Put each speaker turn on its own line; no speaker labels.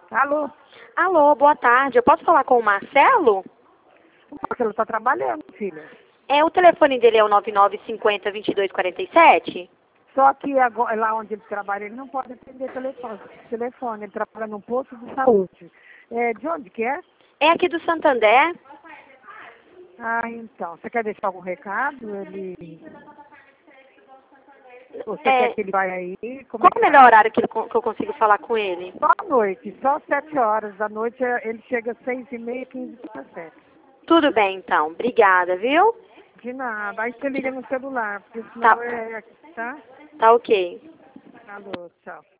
Alô?
Alô, boa tarde. Eu posso falar com o Marcelo?
O Marcelo está trabalhando, filha.
O telefone dele é o 9950-2247?
Só que agora, lá onde ele trabalha, ele não pode atender telefone. Ele trabalha num posto de saúde. De onde que é?
É aqui do Santander.
Ah, então. Você quer deixar algum recado? Você quer que ele vá aí? Como
Qual
é que
o
tá?
melhor horário que eu consigo falar com ele?
Só à noite, só 7 horas da noite. Ele chega às 6h30, 15 para 7.
Tudo bem, então. Obrigada, viu?
De nada. Aí você liga no celular, porque
Tá,
senão tá?
tá ok.
Alô, tchau.